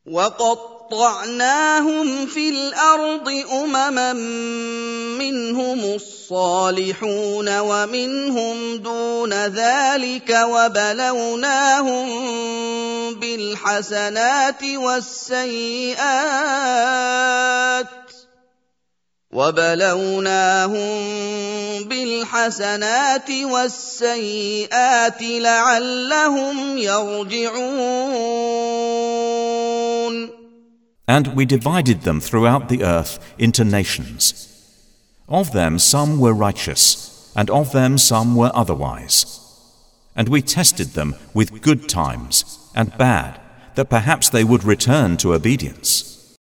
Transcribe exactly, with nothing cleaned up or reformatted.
وَقَطَّعْنَاهُمْ فِي الْأَرْضِ أُمَمًا مِّنْهُمُ الصَّالِحُونَ وَمِنْهُمْ دُونَ ذَٰلِكَ وَبَلَوْنَاهُم بِالْحَسَنَاتِ وَالسَّيِّئَاتِ وَبَلَوْنَاهُم بِالْحَسَنَاتِ وَالسَّيِّئَاتِ لَعَلَّهُمْ يَرْجِعُونَ. And we divided them throughout the earth into nations. Of them some were righteous, and of them some were otherwise. And we tested them with good times and bad, that perhaps they would return to obedience.